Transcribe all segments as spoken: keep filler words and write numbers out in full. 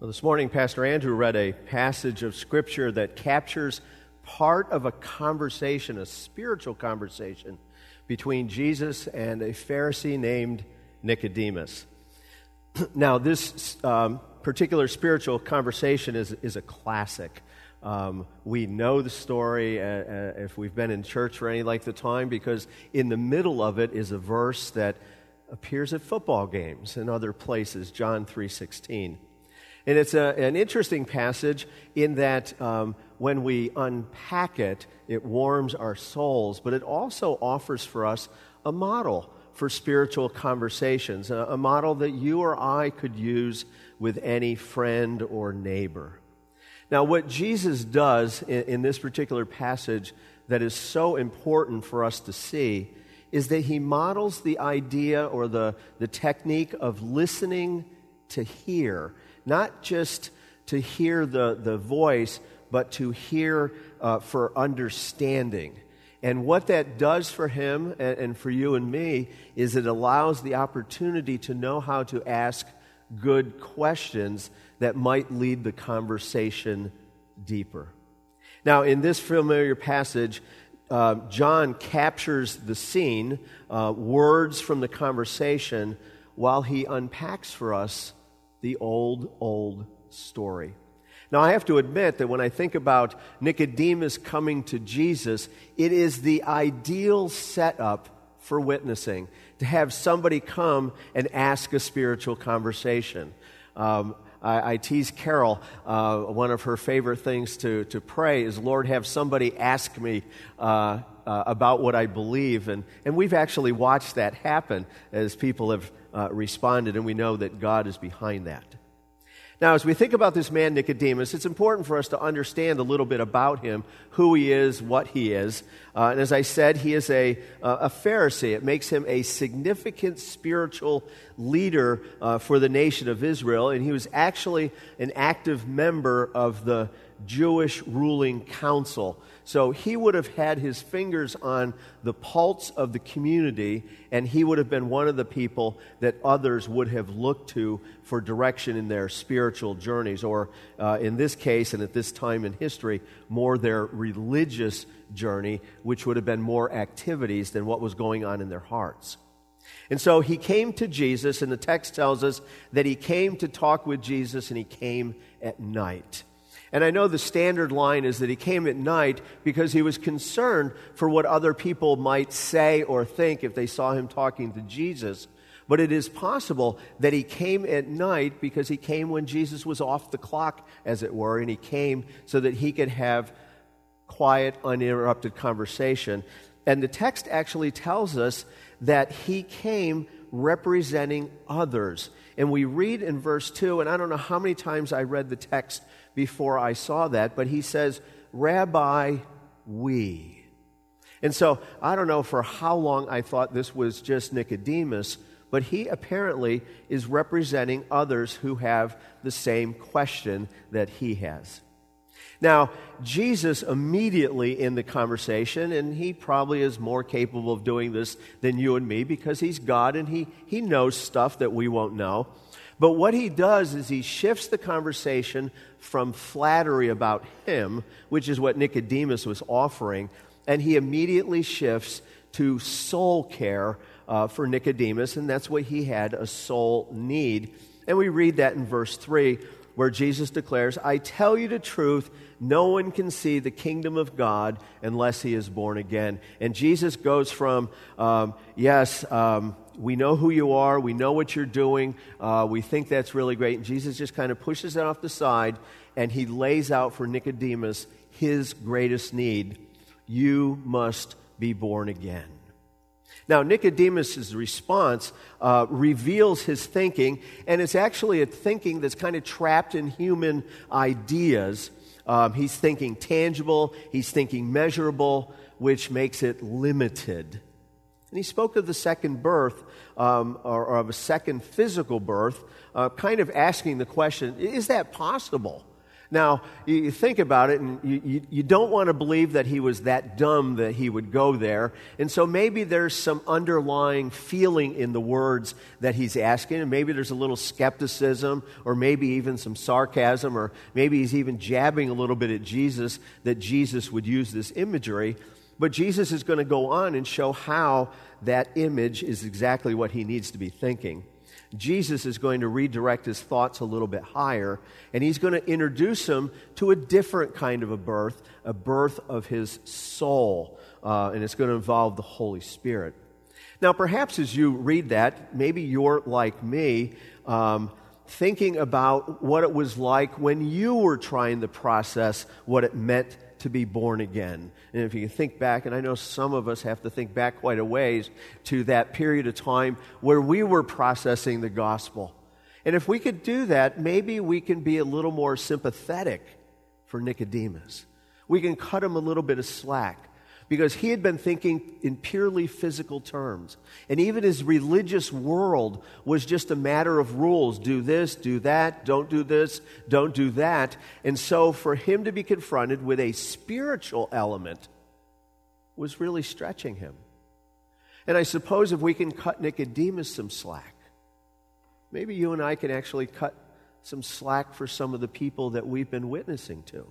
Well, this morning, Pastor Andrew read a passage of Scripture that captures part of a conversation, a spiritual conversation, between Jesus and a Pharisee named Nicodemus. Now, this um, particular spiritual conversation is, is a classic. Um, we know the story uh, uh, if we've been in church for any length of time, because in the middle of it is a verse that appears at football games and other places, John three sixteen. And it's a, an interesting passage in that um, when we unpack it, it warms our souls, but it also offers for us a model for spiritual conversations, a, a model that you or I could use with any friend or neighbor. Now, what Jesus does in, in this particular passage that is so important for us to see is that he models the idea or the, the technique of listening to hear. Not just to hear the, the voice, but to hear uh, for understanding. And what that does for him and, and for you and me is it allows the opportunity to know how to ask good questions that might lead the conversation deeper. Now, in this familiar passage, uh, John captures the scene, uh, words from the conversation, while he unpacks for us the old, old story. Now, I have to admit that when I think about Nicodemus coming to Jesus, it is the ideal setup for witnessing, to have somebody come and ask a spiritual conversation. Um, I, I tease Carol, uh, one of her favorite things to, to pray is, Lord, have somebody ask me uh, uh, about what I believe. And, and we've actually watched that happen as people have Uh, responded, and we know that God is behind that. Now, as we think about this man Nicodemus, it's important for us to understand a little bit about him, who he is, what he is. Uh, and as I said, he is a, uh, a Pharisee. It makes him a significant spiritual leader uh, for the nation of Israel, and he was actually an active member of the Jewish ruling council. So he would have had his fingers on the pulse of the community, and he would have been one of the people that others would have looked to for direction in their spiritual journeys, or uh, in this case and at this time in history, more their religious journey, which would have been more activities than what was going on in their hearts. And so he came to Jesus, and the text tells us that he came to talk with Jesus, and he came at night. And I know the standard line is that he came at night because he was concerned for what other people might say or think if they saw him talking to Jesus. But it is possible that he came at night because he came when Jesus was off the clock, as it were, and he came so that he could have quiet, uninterrupted conversation. And the text actually tells us that he came representing others. And we read in verse two, and I don't know how many times I read the text before I saw that, but he says, Rabbi, we. And so I don't know for how long I thought this was just Nicodemus, but he apparently is representing others who have the same question that he has. Now, Jesus immediately in the conversation, and he probably is more capable of doing this than you and me because he's God and he, he knows stuff that we won't know. But what he does is he shifts the conversation from flattery about him, which is what Nicodemus was offering, and he immediately shifts to soul care uh, for Nicodemus, and that's what he had, a soul need. And we read that in verse three, where Jesus declares, I tell you the truth, no one can see the kingdom of God unless he is born again. And Jesus goes from, um, yes, um, we know who you are, we know what you're doing, uh, we think that's really great. And Jesus just kind of pushes it off the side, and he lays out for Nicodemus his greatest need. You must be born again. Now, Nicodemus' response uh, reveals his thinking, and it's actually a thinking that's kind of trapped in human ideas. Um, he's thinking tangible, he's thinking measurable, which makes it limited. And he spoke of the second birth, um, or, or of a second physical birth, uh, kind of asking the question, is that possible? Now, you think about it, and you, you, you don't want to believe that he was that dumb that he would go there. And so maybe there's some underlying feeling in the words that he's asking, and maybe there's a little skepticism, or maybe even some sarcasm, or maybe he's even jabbing a little bit at Jesus, that Jesus would use this imagery. But Jesus is going to go on and show how that image is exactly what he needs to be thinking. Jesus is going to redirect his thoughts a little bit higher, and he's going to introduce him to a different kind of a birth, a birth of his soul, uh, and it's going to involve the Holy Spirit. Now, perhaps as you read that, maybe you're like me, um, thinking about what it was like when you were trying to process what it meant to be born again. And if you can think back, and I know some of us have to think back quite a ways to that period of time where we were processing the gospel. And if we could do that, maybe we can be a little more sympathetic for Nicodemus. We can cut him a little bit of slack, because he had been thinking in purely physical terms. And even his religious world was just a matter of rules. Do this, do that, don't do this, don't do that. And so for him to be confronted with a spiritual element was really stretching him. And I suppose if we can cut Nicodemus some slack, maybe you and I can actually cut some slack for some of the people that we've been witnessing to.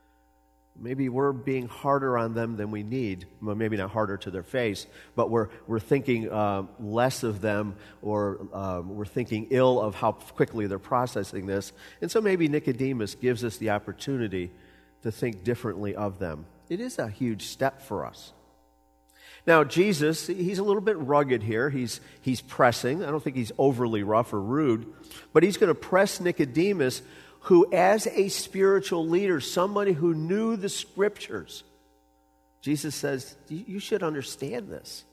Maybe we're being harder on them than we need. Well, maybe not harder to their face, but we're we're thinking uh, less of them, or uh, we're thinking ill of how quickly they're processing this. And so maybe Nicodemus gives us the opportunity to think differently of them. It is a huge step for us. Now, Jesus, he's a little bit rugged here. He's he's pressing. I don't think he's overly rough or rude, but he's going to press Nicodemus, who, as a spiritual leader, somebody who knew the Scriptures, Jesus says, you should understand this.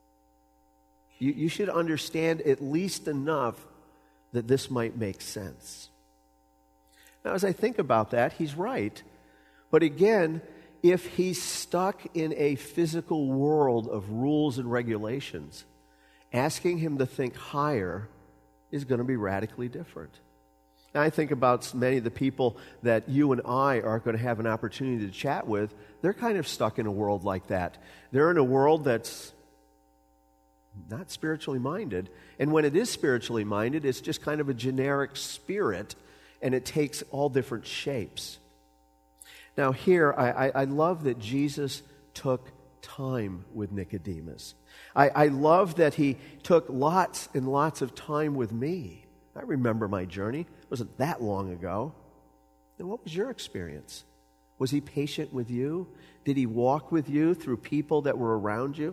You, you should understand at least enough that this might make sense. Now, as I think about that, he's right. But again, if he's stuck in a physical world of rules and regulations, asking him to think higher is going to be radically different. And I think about many of the people that you and I are going to have an opportunity to chat with. They're kind of stuck in a world like that. They're in a world that's not spiritually minded. And when it is spiritually minded, it's just kind of a generic spirit, and it takes all different shapes. Now here, I, I, I love that Jesus took time with Nicodemus. I, I love that he took lots and lots of time with me. I remember my journey. It wasn't that long ago. And what was your experience? Was he patient with you? Did he walk with you through people that were around you?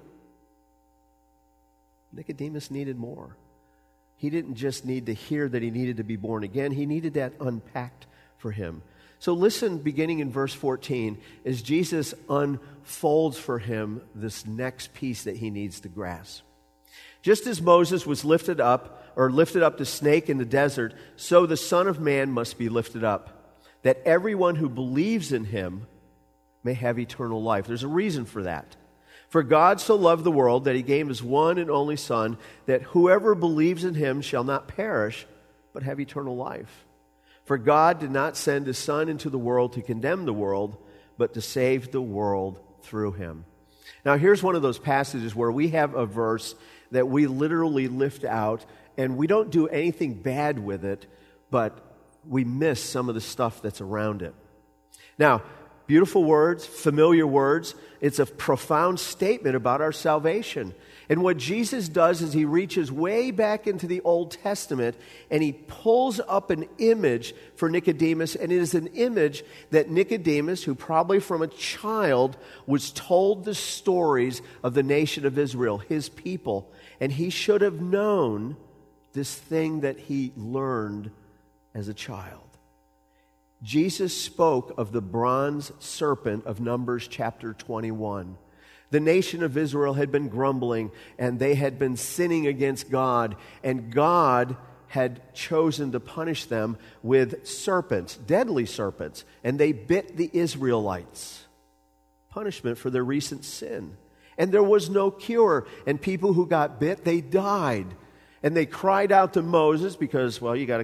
Nicodemus needed more. He didn't just need to hear that he needed to be born again. He needed that unpacked for him. So listen, beginning in verse fourteen, as Jesus unfolds for him this next piece that he needs to grasp. Just as Moses was lifted up, or lifted up the snake in the desert, so the Son of Man must be lifted up, that everyone who believes in him may have eternal life. There's a reason for that. For God so loved the world that he gave his one and only Son, that whoever believes in him shall not perish, but have eternal life. For God did not send his Son into the world to condemn the world, but to save the world through him. Now here's one of those passages where we have a verse that we literally lift out, and we don't do anything bad with it, but we miss some of the stuff that's around it. Now, beautiful words, familiar words. It's a profound statement about our salvation. And what Jesus does is he reaches way back into the Old Testament, and he pulls up an image for Nicodemus, and it is an image that Nicodemus, who probably from a child was told the stories of the nation of Israel, his people, and he should have known this thing that he learned as a child. Jesus spoke of the bronze serpent of Numbers chapter twenty-one. The nation of Israel had been grumbling, and they had been sinning against God, and God had chosen to punish them with serpents, deadly serpents, and they bit the Israelites. Punishment for their recent sin. And there was no cure, and people who got bit, they died. And they cried out to Moses because, well, you got to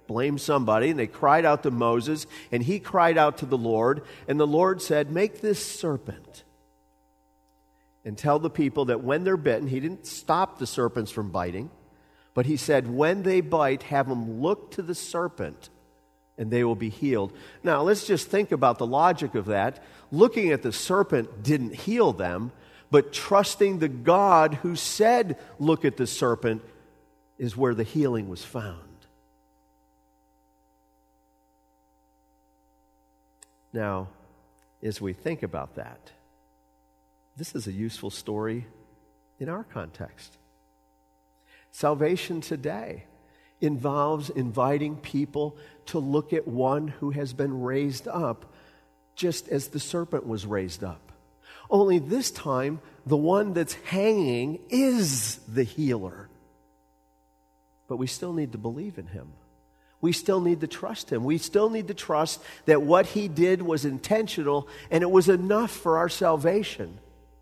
blamed somebody, and they cried out to Moses, and he cried out to the Lord, and the Lord said, make this serpent and tell the people that when they're bitten, he didn't stop the serpents from biting, but he said, when they bite, have them look to the serpent, and they will be healed. Now, let's just think about the logic of that. Looking at the serpent didn't heal them, but trusting the God who said, look at the serpent, is where the healing was found. Now, as we think about that, this is a useful story in our context. Salvation today involves inviting people to look at one who has been raised up, just as the serpent was raised up. Only this time, the one that's hanging is the healer. But we still need to believe in him. We still need to trust him. We still need to trust that what he did was intentional and it was enough for our salvation.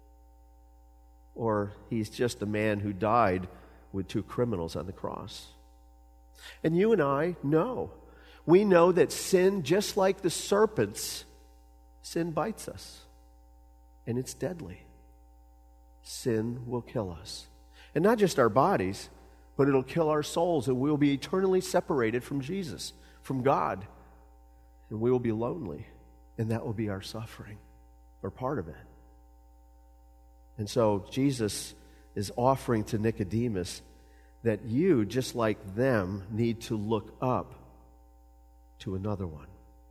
Or he's just a man who died with two criminals on the cross. And you and I know. We know that sin, just like the serpents, sin bites us. And it's deadly. Sin will kill us. And not just our bodies, but it'll kill our souls, and we'll be eternally separated from Jesus, from God. And we will be lonely, and that will be our suffering, or part of it. And so Jesus is offering to Nicodemus that you, just like them, need to look up to another one.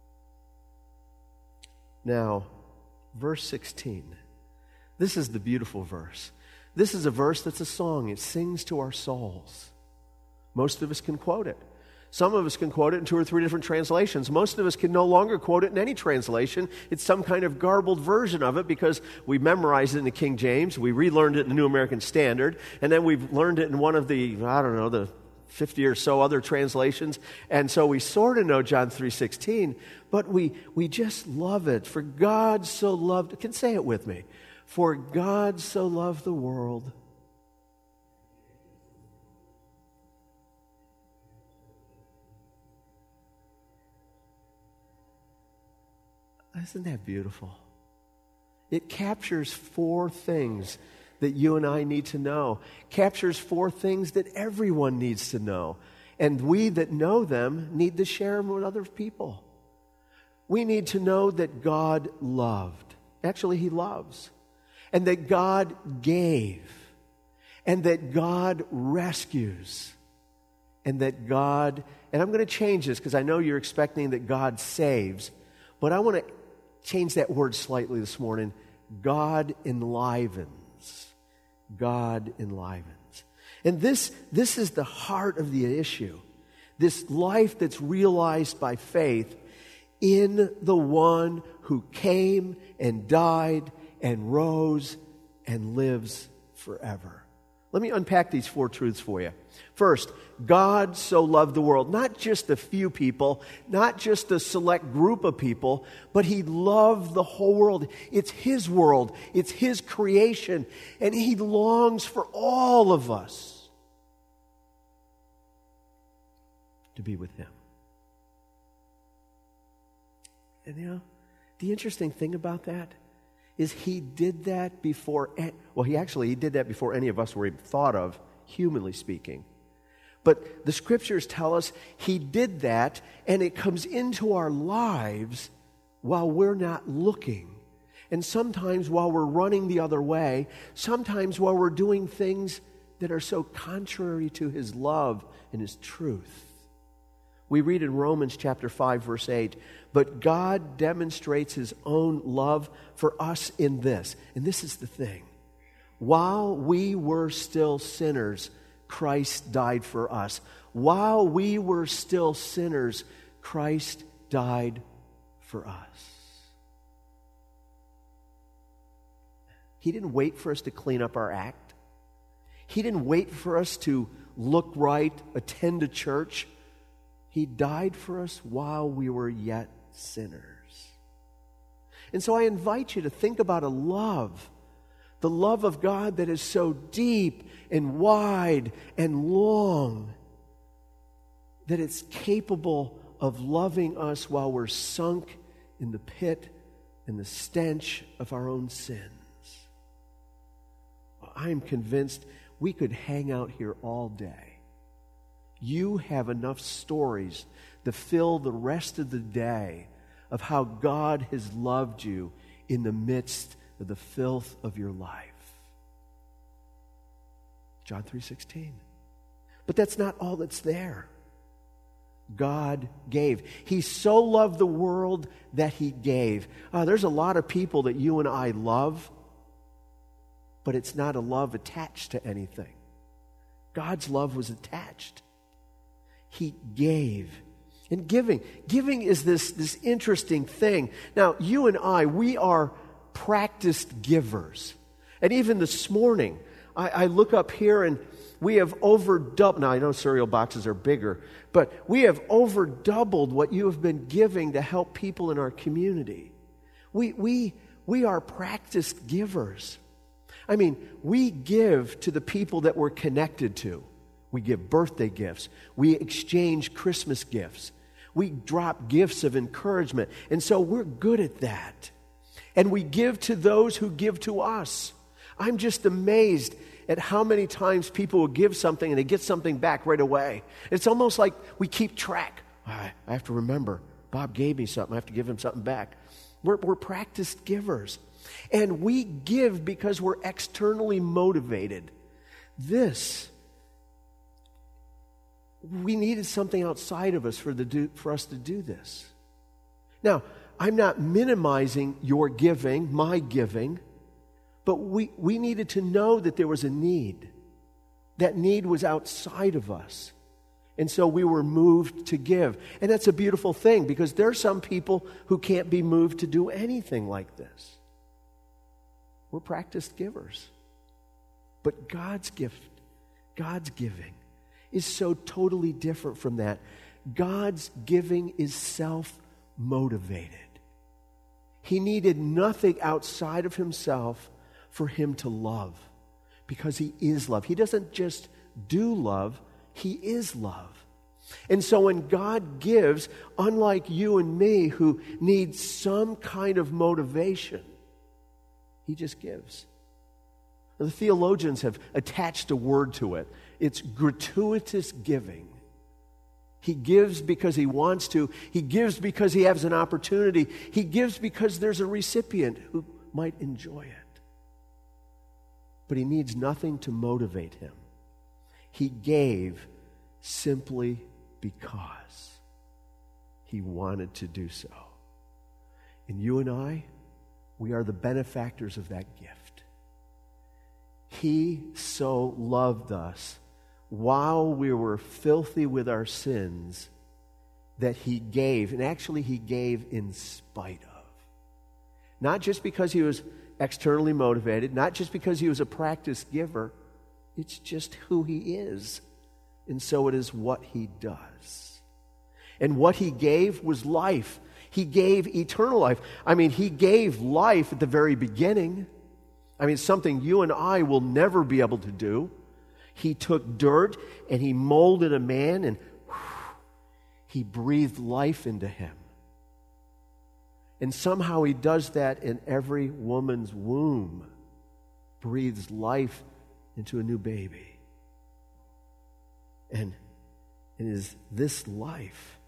Now, verse sixteen. This is the beautiful verse. This is a verse that's a song. It sings to our souls. Most of us can quote it. Some of us can quote it in two or three different translations. Most of us can no longer quote it in any translation. It's some kind of garbled version of it because we memorized it in the King James, we relearned it in the New American Standard, and then we've learned it in one of the, I don't know, the fifty or so other translations. And so we sort of know John three sixteen, but we, we just love it. For God so loved, can say it with me. For God so loved the world. Isn't that beautiful? It captures four things that you and I need to know. Captures four things that everyone needs to know. And we that know them need to share them with other people. We need to know that God loved. Actually, He loves. And that God gave. And that God rescues. And that God, and I'm going to change this because I know you're expecting that God saves, but I want to change that word slightly this morning. God enlivens. God enlivens. And this, this is the heart of the issue. This life that's realized by faith in the one who came and died and rose and lives forever. Let me unpack these four truths for you. First, God so loved the world. Not just a few people, not just a select group of people, but He loved the whole world. It's His world. It's His creation. And He longs for all of us to be with Him. And you know, the interesting thing about that is He did that before, well, He actually, He did that before any of us were even thought of, humanly speaking. But the Scriptures tell us He did that, and it comes into our lives while we're not looking. And sometimes while we're running the other way, sometimes while we're doing things that are so contrary to His love and His truth. We read in Romans chapter five, verse eight, but God demonstrates His own love for us in this. And this is the thing. While we were still sinners, Christ died for us. While we were still sinners, Christ died for us. He didn't wait for us to clean up our act. He didn't wait for us to look right, attend a church. He died for us while we were yet sinners. And so I invite you to think about a love, the love of God that is so deep and wide and long. that it's capable of loving us while we're sunk in the pit and the stench of our own sins. I am convinced we could hang out here all day. You have enough stories to fill the rest of the day of how God has loved you in the midst of the filth of your life. John three sixteen. But that's not all that's there. God gave. He so loved the world that He gave. Uh, there's a lot of people that you and I love, but it's not a love attached to anything. God's love was attached. He gave. And giving. Giving is this, this interesting thing. Now, you and I, we are practiced givers. And even this morning, I, I look up here and we have over doubled. Now, I know cereal boxes are bigger, but we have over doubled what you have been giving to help people in our community. We, we, we are practiced givers. I mean, we give to the people that we're connected to. We give birthday gifts. We exchange Christmas gifts. We drop gifts of encouragement. And so we're good at that. And we give to those who give to us. I'm just amazed at how many times people will give something and they get something back right away. It's almost like we keep track. I have to remember, Bob gave me something. I have to give him something back. We're, we're practiced givers. And we give because we're externally motivated. This, we needed something outside of us for, the do, for us to do this. Now, I'm not minimizing your giving, my giving, but we, we needed to know that there was a need. That need was outside of us. And so we were moved to give. And that's a beautiful thing because there are some people who can't be moved to do anything like this. We're practiced givers. But God's gift, God's giving, is so totally different from that. God's giving is self-motivated. He needed nothing outside of himself for him to love, because he is love. He doesn't just do love, he is love. And so when God gives, unlike you and me who need some kind of motivation, he just gives. The theologians have attached a word to it. It's gratuitous giving. He gives because he wants to. He gives because he has an opportunity. He gives because there's a recipient who might enjoy it. But he needs nothing to motivate him. He gave simply because he wanted to do so. And you and I, we are the benefactors of that gift. He so loved us while we were filthy with our sins that he gave, and actually he gave in spite of. Not just because he was externally motivated, not just because he was a practiced giver, it's just who he is. And so it is what he does. And what he gave was life. He gave eternal life. I mean, he gave life at the very beginning. I mean, something you and I will never be able to do. He took dirt and he molded a man and whew, he breathed life into him. And somehow he does that in every woman's womb. Breathes life into a new baby. And it is this life.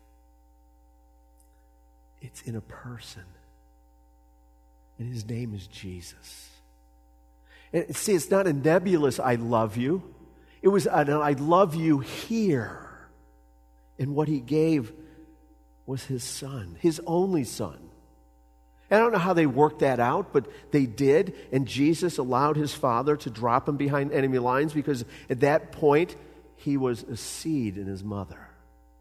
It's in a person. And his name is Jesus. And see, it's not a nebulous I love you. It was an I love you here. And what he gave was his son, his only son. I don't know how they worked that out, but they did, and Jesus allowed his Father to drop him behind enemy lines because at that point, he was a seed in his mother.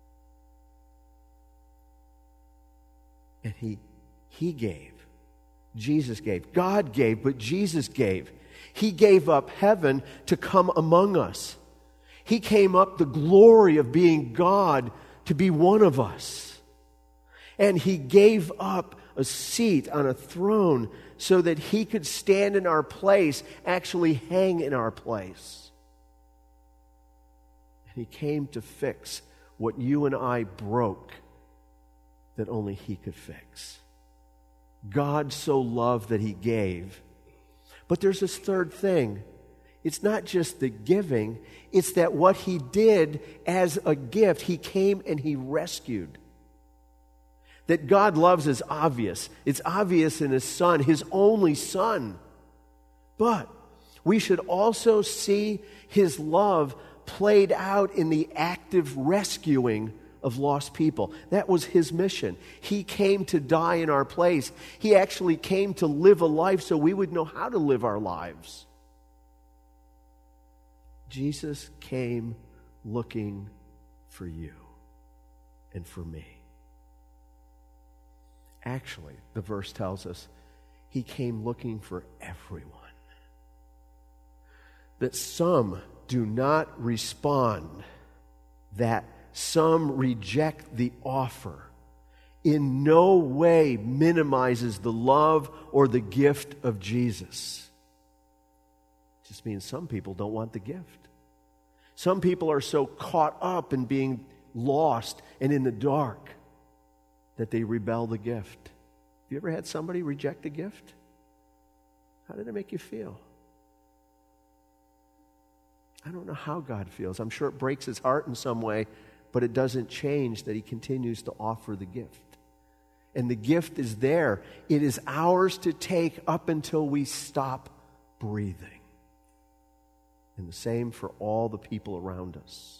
And he, he gave. Jesus gave. God gave, but Jesus gave. He gave up heaven to come among us. He came up the glory of being God to be one of us. And he gave up a seat on a throne so that he could stand in our place, actually hang in our place. And he came to fix what you and I broke that only He could fix. God so loved that He gave. But there's this third thing. It's not just the giving, it's that what He did as a gift, He came and He rescued. That God loves is obvious. It's obvious in His Son, His only Son. But we should also see His love played out in the active rescuing of lost people. That was His mission. He came to die in our place. He actually came to live a life so we would know how to live our lives. Jesus came looking for you and for me. Actually, the verse tells us He came looking for everyone. That some do not respond, that some reject the offer, in no way minimizes the love or the gift of Jesus. It just means some people don't want the gift. Some people are so caught up in being lost and in the dark that they rebel the gift. Have you ever had somebody reject a gift? How did it make you feel? I don't know how God feels. I'm sure it breaks His heart in some way, but it doesn't change that He continues to offer the gift. And the gift is there. It is ours to take up until we stop breathing. And the same for all the people around us.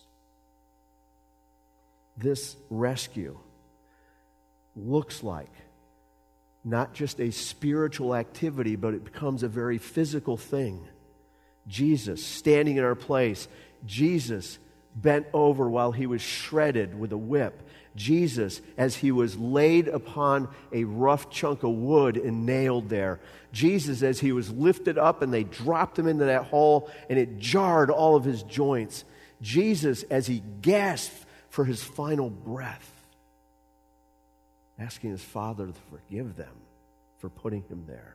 This rescue looks like not just a spiritual activity, but it becomes a very physical thing. Jesus standing in our place. Jesus bent over while He was shredded with a whip. Jesus as He was laid upon a rough chunk of wood and nailed there. Jesus as He was lifted up and they dropped Him into that hole and it jarred all of His joints. Jesus as He gasped for His final breath, asking His Father to forgive them for putting Him there.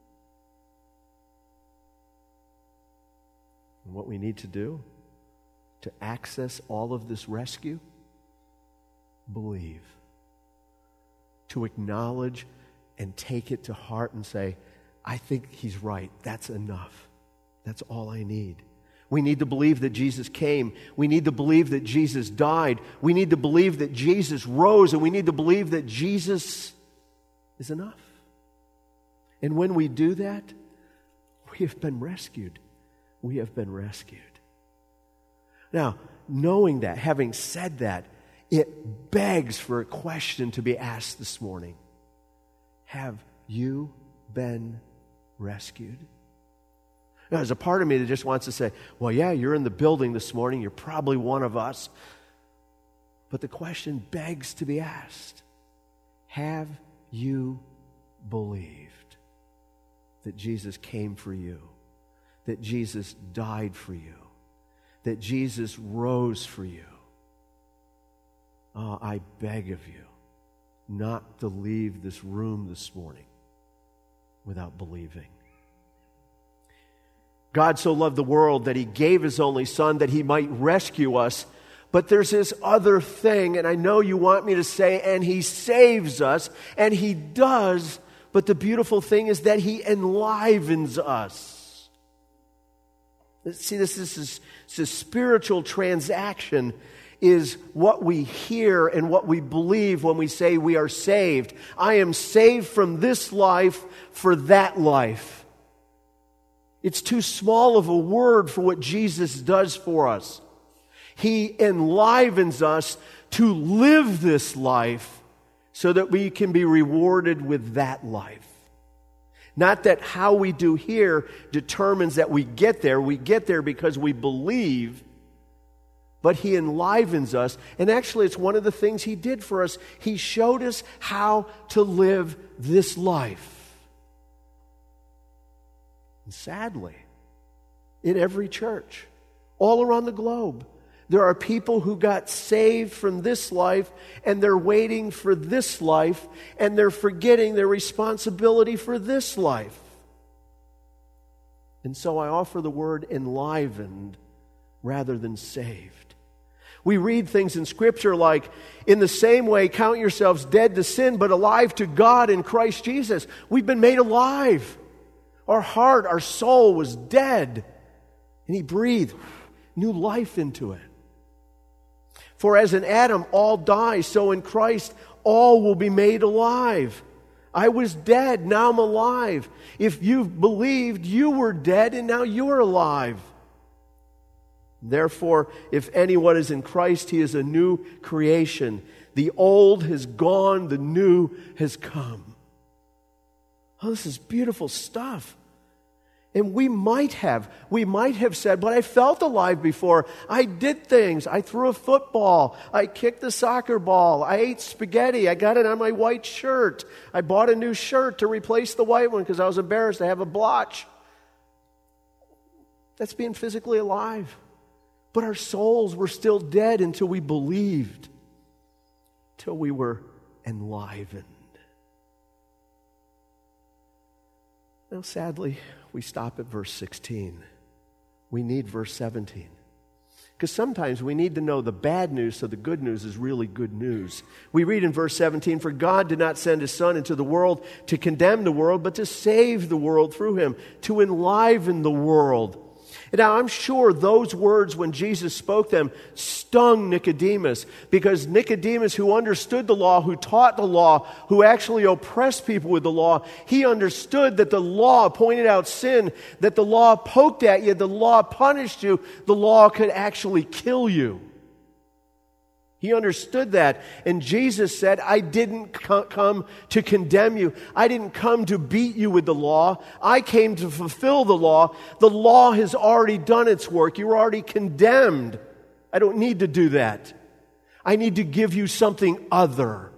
And what we need to do to access all of this rescue, believe. To acknowledge and take it to heart and say, I think He's right. That's enough. That's all I need. We need to believe that Jesus came. We need to believe that Jesus died. We need to believe that Jesus rose. And we need to believe that Jesus is enough. And when we do that, we have been rescued. We have been rescued. Now, knowing that, having said that, it begs for a question to be asked this morning. Have you been rescued? Now, there's a part of me that just wants to say, well, yeah, you're in the building this morning. You're probably one of us. But the question begs to be asked. Have you believed that Jesus came for you? That Jesus died for you? That Jesus rose for you? Oh, I beg of you not to leave this room this morning without believing. God so loved the world that He gave His only Son that He might rescue us. But there's this other thing, and I know you want me to say, and He saves us, and He does, but the beautiful thing is that He enlivens us. See, this, this, is, this is spiritual transaction is what we hear and what we believe when we say we are saved. I am saved from this life for that life. It's too small of a word for what Jesus does for us. He enlivens us to live this life so that we can be rewarded with that life. Not that how we do here determines that we get there. We get there because we believe, but He enlivens us. And actually, it's one of the things He did for us. He showed us how to live this life. And sadly, in every church, all around the globe, there are people who got saved from this life and they're waiting for this life and they're forgetting their responsibility for this life. And so I offer the word enlivened rather than saved. We read things in Scripture like, in the same way, count yourselves dead to sin, but alive to God in Christ Jesus. We've been made alive. Our heart, our soul was dead, and He breathed new life into it. For as in Adam all die, so in Christ all will be made alive. I was dead, now I'm alive. If you've believed, you were dead, and now you're alive. Therefore, if anyone is in Christ, he is a new creation. The old has gone, the new has come. Oh, this is beautiful stuff. And we might have, we might have said, but I felt alive before. I did things. I threw a football. I kicked the soccer ball. I ate spaghetti. I got it on my white shirt. I bought a new shirt to replace the white one because I was embarrassed to have a blotch. That's being physically alive. But our souls were still dead until we believed, till we were enlivened. Now, sadly, we stop at verse sixteen. We need verse seventeen. Because sometimes we need to know the bad news so the good news is really good news. We read in verse seventeen, for God did not send His Son into the world to condemn the world, but to save the world through Him, to enliven the world. And now I'm sure those words, when Jesus spoke them, stung Nicodemus, because Nicodemus, who understood the law, who taught the law, who actually oppressed people with the law, he understood that the law pointed out sin, that the law poked at you, the law punished you, the law could actually kill you. He understood that. And Jesus said, I didn't co- come to condemn you. I didn't come to beat you with the law. I came to fulfill the law. The law has already done its work. You're already condemned. I don't need to do that. I need to give you something other.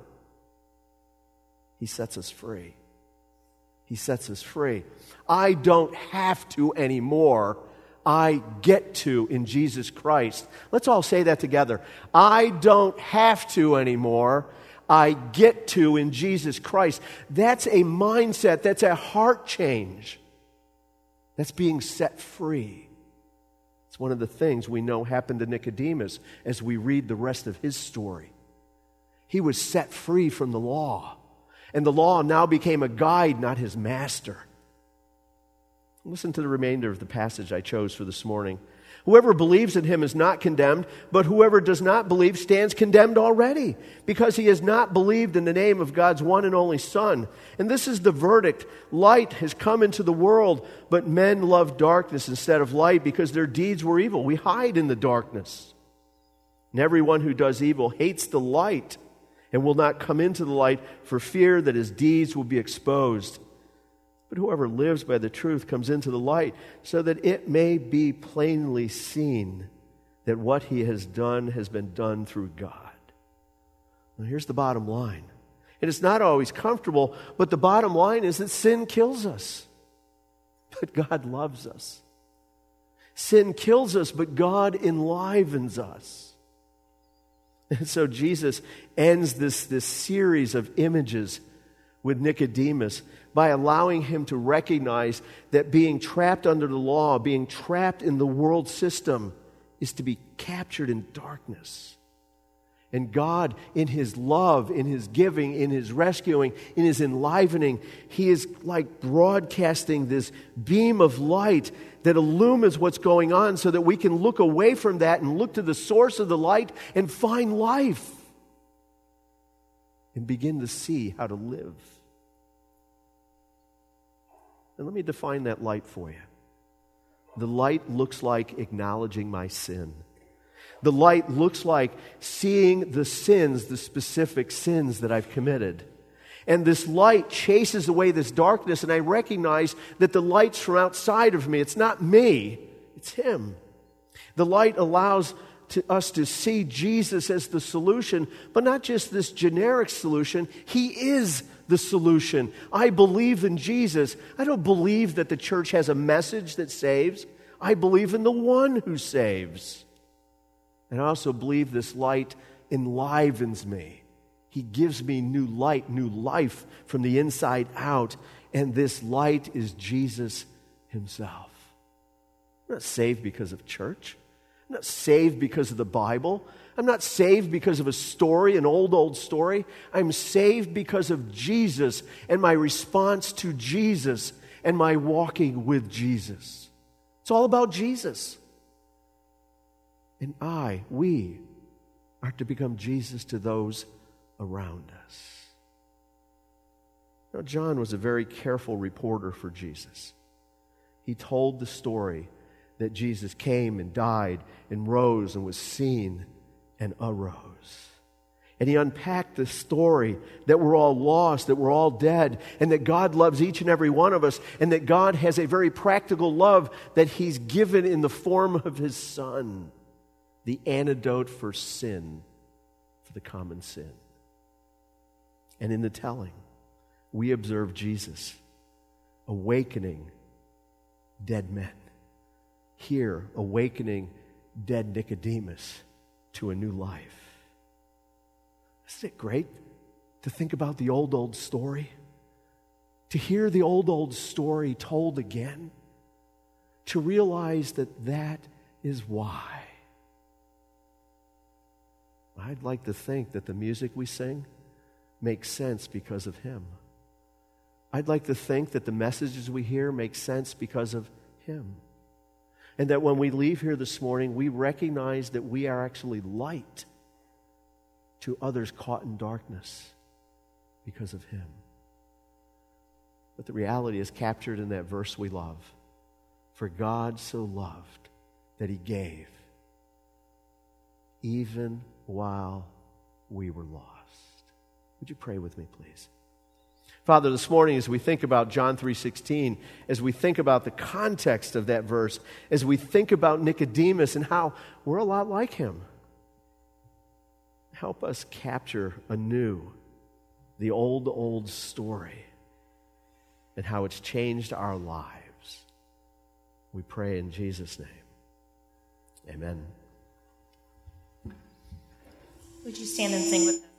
He sets us free. He sets us free. I don't have to anymore. I get to in Jesus Christ. Let's all say that together. I don't have to anymore. I get to in Jesus Christ. That's a mindset. That's a heart change. That's being set free. It's one of the things we know happened to Nicodemus as we read the rest of his story. He was set free from the law. And the law now became a guide, not his master. Listen to the remainder of the passage I chose for this morning. Whoever believes in Him is not condemned, but whoever does not believe stands condemned already, because he has not believed in the name of God's one and only Son. And this is the verdict. Light has come into the world, but men love darkness instead of light because their deeds were evil. We hide in the darkness. And everyone who does evil hates the light and will not come into the light for fear that his deeds will be exposed. But whoever lives by the truth comes into the light, so that it may be plainly seen that what he has done has been done through God. Now here's the bottom line. And it's not always comfortable, but the bottom line is that sin kills us. But God loves us. Sin kills us, but God enlivens us. And so Jesus ends this, this series of images with Nicodemus by allowing him to recognize that being trapped under the law, being trapped in the world system, is to be captured in darkness. And God, in His love, in His giving, in His rescuing, in His enlivening, He is like broadcasting this beam of light that illumines what's going on so that we can look away from that and look to the source of the light and find life and begin to see how to live. And let me define that light for you. The light looks like acknowledging my sin. The light looks like seeing the sins, the specific sins that I've committed. And this light chases away this darkness, and I recognize that the light's from outside of me. It's not me, it's Him. The light allows to us to see Jesus as the solution, but not just this generic solution. He is the solution. I believe in Jesus. I don't believe that the church has a message that saves. I believe in the one who saves. And I also believe this light enlivens me. He gives me new light, new life from the inside out. And this light is Jesus Himself. I'm not saved because of church. I'm not saved because of the Bible. I'm not saved because of a story, an old, old story. I'm saved because of Jesus and my response to Jesus and my walking with Jesus. It's all about Jesus. And I, we, are to become Jesus to those around us. Now, John was a very careful reporter for Jesus. He told the story that Jesus came and died and rose and was seen and arose. And he unpacked the story that we're all lost, that we're all dead, and that God loves each and every one of us, and that God has a very practical love that he's given in the form of his Son, the antidote for sin, for the common sin. And in the telling, we observe Jesus awakening dead men. Here, awakening dead Nicodemus to a new life. Isn't it great to think about the old, old story? To hear the old, old story told again? To realize that that is why. I'd like to think that the music we sing makes sense because of him. I'd like to think that the messages we hear make sense because of him. And that when we leave here this morning, we recognize that we are actually light to others caught in darkness because of him. But the reality is captured in that verse we love. For God so loved that he gave, even while we were lost. Would you pray with me, please? Father, this morning as we think about John three sixteen, as we think about the context of that verse, as we think about Nicodemus and how we're a lot like him, help us capture anew the old, old story and how it's changed our lives. We pray in Jesus' name. Amen. Would you stand and sing with us?